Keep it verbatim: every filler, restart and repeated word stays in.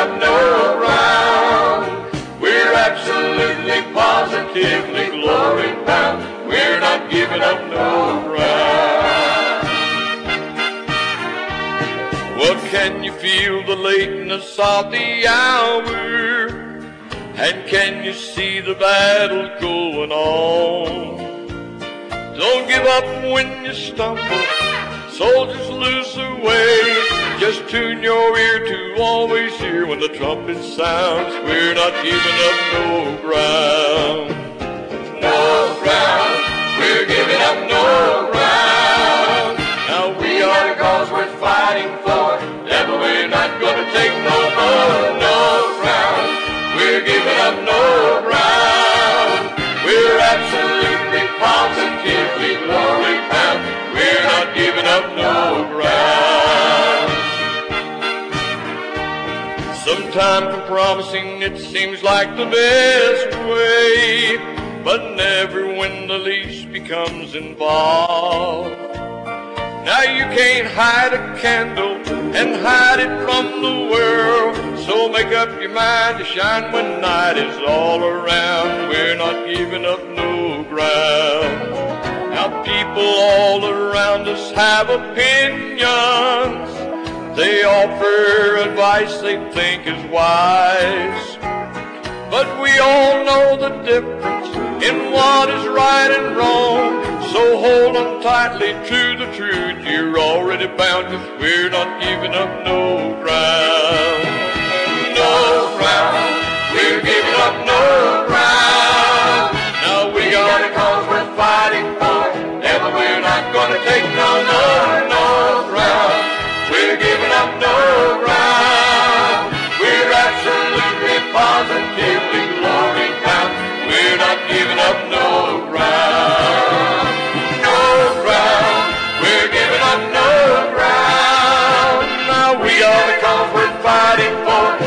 up no ground. We're absolutely, positively glory bound. We're not giving up no ground. Well, can you feel the lateness of the hour? And can you see the battle going on? Don't give up when you stumble, soldiers lose their way. Just tune your ear to always hear when the trumpet sounds. We're not giving up no ground. No ground, we're giving up no ground. Now we are the cause we're fighting for. Devil, we're not gonna take no more. No ground, we're giving up no ground. We're absolutely, positively glory bound. We're not giving up no ground. Sometimes for promising it seems like the best way, but never when the least becomes involved. Now you can't hide a candle and hide it from the world, so make up your mind to shine when night is all around. We're not giving up no ground. Now people all around us have opinions. They offer advice they think is wise, but we all know the difference in what is right and wrong. So hold on tightly to the truth you're already bound to. We're not giving up no ground. No ground, we're giving up no ground. Now we got a cause we're fighting for. Never, we're not gonna take no, no, no ground. We're giving up no ground. We're absolutely, positively glory bound. We're not giving up no ground. No ground, we're giving up no ground. Now we are the cause we're fighting for.